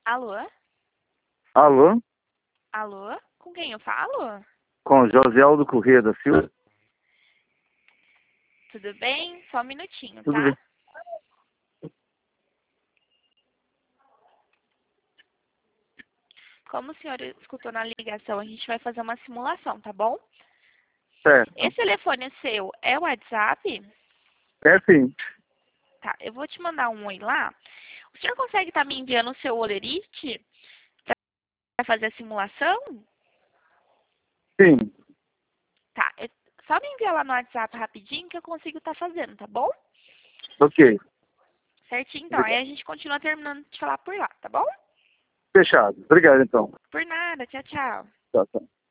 Alô? Alô? Alô? Com quem eu falo? Com José Aldo Corrêa da Silva? Tudo bem? Só um minutinho, Tudo tá? bem. Como o senhor escutou na ligação, a gente vai fazer uma simulação, tá bom? Certo. Esse telefone seu é o WhatsApp? É sim. Tá, eu vou te mandar um oi lá. O senhor consegue estar me enviando o seu olerite para fazer a simulação? Sim. Tá, só me envia lá no WhatsApp rapidinho que eu consigo estar fazendo, tá bom? Ok. Certinho, então. Aí Obrigado. a gente continua terminando de falar por lá, tá bom? Fechado. Obrigado, então. Por nada, tchau, tchau. Tchau, tchau.